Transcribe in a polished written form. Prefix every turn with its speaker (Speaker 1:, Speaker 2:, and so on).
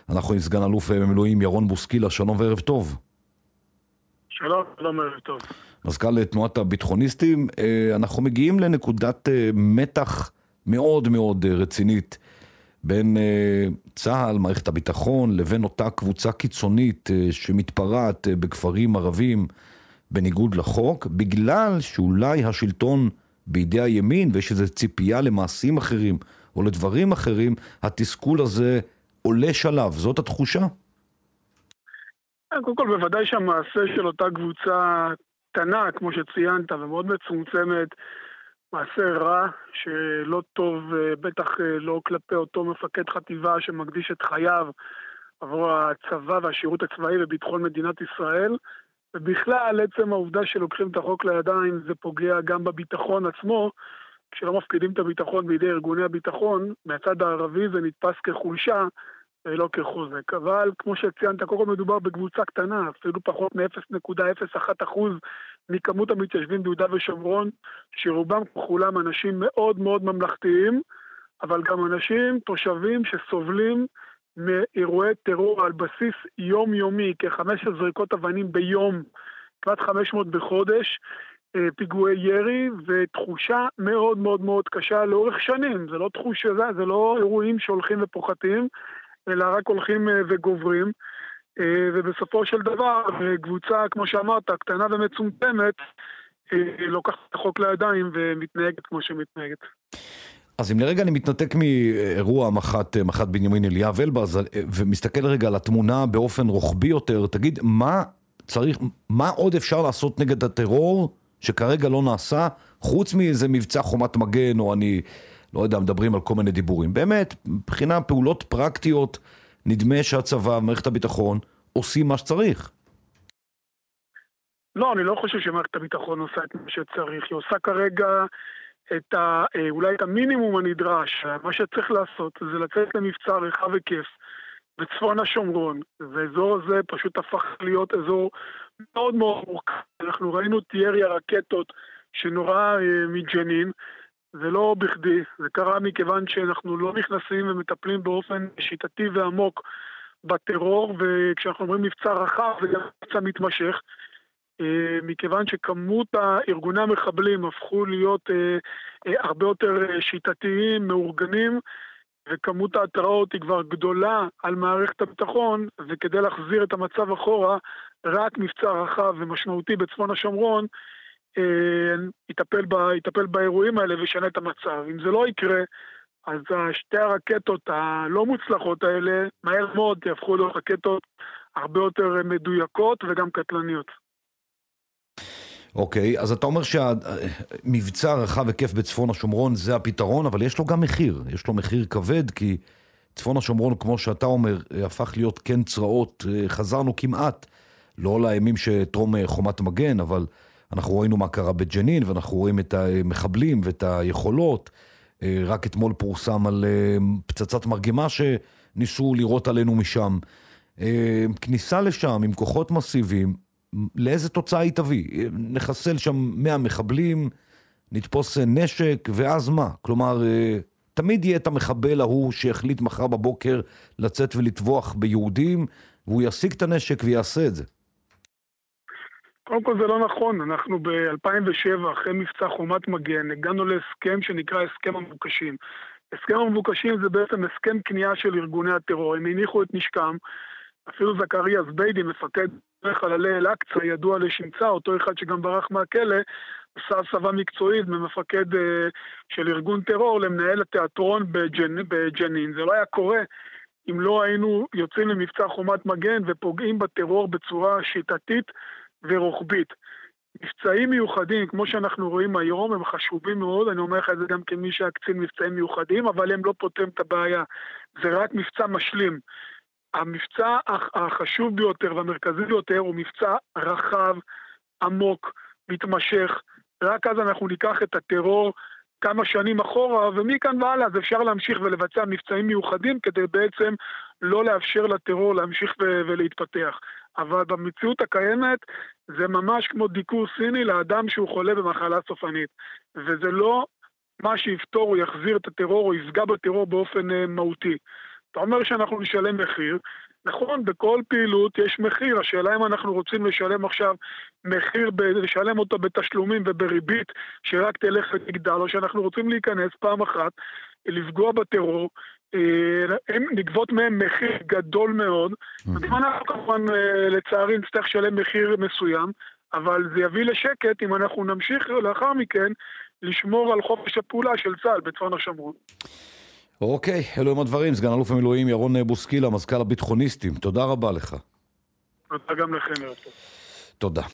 Speaker 1: אנחנו עם סגן אלוף במילואים ירון בוסקילה, שלום וערב טוב.
Speaker 2: שלום, שלום ערב טוב.
Speaker 1: מזכ"ל תנועת הביטחוניסטים, אנחנו מגיעים לנקודת מתח מאוד מאוד רצינית בין צה"ל, מערכת הביטחון, לבין אותה קבוצה קיצונית שמתפרעת בכפרים ערבים בניגוד לחוק, בגלל שאולי השלטון בידי הימין ויש איזו ציפייה למעשים אחרים או לדברים אחרים, התסכול הזה עולה שלב. זאת התחושה?
Speaker 2: קודם כל, בוודאי שהמעשה של אותה קבוצה קטנה, כמו שציינת, ומאוד מצומצמת, מעשה רע שלא טוב, בטח לא כלפי אותו מפקד חטיבה שמקדיש את חייו עבור הצבא והשירות הצבאי וביטחון מדינת ישראל. ובכלל, עצם העובדה שלוקחים את החוק לידיים, זה פוגע גם בביטחון עצמו. כשלא מפקידים את הביטחון בידי ארגוני הביטחון, מהצד הערבי זה נתפס כחולשה, לא כחוזק. אבל כמו שציינת, קודם כל מדובר בקבוצה קטנה, אפילו פחות מ-0.01% מכמות המתיישבים ביהודה ושומרון, שרובם ככולם אנשים מאוד מאוד ממלכתיים, אבל גם אנשים, תושבים שסובלים מאירועי טרור על בסיס יומיומי, כ-5 זריקות אבנים ביום, כמעט 500 בחודש, פיגועי ירי, ותחושה מאוד מאוד מאוד קשה לאורך שנים. זה לא תחושה, זה לא אירועים שהולכים ופוחתים, אלא רק הולכים וגוברים, ובסופו של דבר, קבוצה, כמו שאמרת, קטנה ומצומצמת, לוקחת את החוק לידיים ומתנהגת כמו שמתנהגת.
Speaker 1: אז אם לרגע אני מתנתק מאירוע מח"ט בנימין אליאב אלבז, ומסתכל רגע על התמונה באופן רוחבי יותר, תגיד, מה עוד אפשר לעשות נגד הטרור שכרגע לא נעשה, חוץ מאיזה מבצע חומת מגן, או אני לא יודע, מדברים על כל מיני דיבורים. באמת, מבחינה פעולות פרקטיות, נדמה שהצבא, מערכת הביטחון, עושים מה שצריך.
Speaker 2: לא, אני לא חושב שמערכת הביטחון עושה את מה שצריך. היא עושה כרגע אולי את המינימום הנדרש. מה שצריך לעשות זה לצאת למבצע רחב היקף בצפון השומרון. והאזור הזה פשוט הפך להיות אזור מאוד מאוד מורכב. אנחנו ראינו את ירי הרקטות שנורא מג'נין, זה לא בכדי, זה קרה מכיוון שאנחנו לא נכנסים ומטפלים באופן שיטתי ועמוק בטרור, וכשאנחנו אומרים מבצע רחב זה גם מבצע מתמשך, מכיוון שכמות ארגוני המחבלים הפכו להיות הרבה יותר שיטתיים, מאורגנים, וכמות ההתראות היא כבר גדולה על מערכת הביטחון, וכדי להחזיר את המצב אחורה, רק מבצע רחב ומשמעותי בצפון השומרון, יטפל באירועים האלה וישנה את המצב. אם זה לא יקרה, אז שתי הרקטות הלא מוצלחות האלה, מהר מאוד יהפכו להיות רקטות הרבה יותר מדויקות וגם קטלניות.
Speaker 1: אוקיי, אז אתה אומר שהמבצע רחב היקף בצפון השומרון זה הפתרון, אבל יש לו גם מחיר. יש לו מחיר כבד, כי צפון השומרון, כמו שאתה אומר, הפך להיות כן צרעות. חזרנו כמעט, לא לימים שטרום חומת מגן, אבל אנחנו ראינו מה קרה בג'נין, ואנחנו רואים את המחבלים ואת היכולות. רק אתמול פורסם על פצצת מרגמה שניסו לראות עלינו משם. כניסה לשם עם כוחות מסיביים, לאיזה תוצאה היא תביא? נחסל שם 100 מחבלים, נתפוס נשק, ואז מה? כלומר, תמיד יהיה את המחבל ההוא שהחליט מחר בבוקר לצאת ולטבוח ביהודים, והוא ישיג את הנשק ויעשה את זה.
Speaker 2: קודם כל זה לא נכון, אנחנו ב-2007, אחרי מבצע חומת מגן, הגענו להסכם שנקרא הסכם המבוקשים. הסכם המבוקשים זה בעצם הסכם קנייה של ארגוני הטרור, הם הניחו את נשקם, אפילו זכריה זביידי, מפקד חללי אל-אקצא, ידוע לשמצה, אותו אחד שגם ברח מהכלא, עשה הסבה מקצועית ממפקד של ארגון טרור למנהל התיאטרון בג'נין. זה לא היה קורה אם לא היינו יוצאים למבצע חומת מגן ופוגעים בטרור בצורה שיטתית ורוחבית. מבצעים מיוחדים, כמו שאנחנו רואים היום, הם חשובים מאוד, אני אומר לך את זה גם כמי שהקצין מבצעים מיוחדים, אבל הם לא פותרים את הבעיה. זה רק מבצע משלים. המבצע החשוב ביותר והמרכזי ביותר הוא מבצע רחב, עמוק, מתמשך. רק אז אנחנו ניקח את הטרור כמה שנים אחורה, ומכאן והלאה אז אפשר להמשיך ולבצע מבצעים מיוחדים כדי בעצם לא לאפשר לטרור להמשיך ולהתפתח. אבל במציאות הקיימת זה ממש כמו דיקור סיני לאדם שהוא חולה במחלה סופנית. וזה לא מה שיפתור או יחזיר את הטרור או יפגע בטרור באופן מהותי. אתה אומר שאנחנו נשלם מחיר, נכון, בכל פעילות יש מחיר, השאלה אם אנחנו רוצים לשלם עכשיו מחיר, לשלם אותו בתשלומים ובריבית שרק תלך ותגדל, או שאנחנו רוצים להיכנס פעם אחת, לפגוע בטרור, לגבות מהם מחיר גדול מאוד, אנחנו כמובן לצערי נצטרך לשלם מחיר מסוים, אבל זה יביא לשקט אם אנחנו נמשיך לאחר מכן לשמור על חופש הפעולה של צה"ל בצפון השומרון.
Speaker 1: אוקיי, אלו הם הדברים. סגן אלוף המילואים ירון בוסקילה, מזכ"ל הביטחוניסטים, תודה רבה לך.
Speaker 2: תודה גם לכם.
Speaker 1: תודה.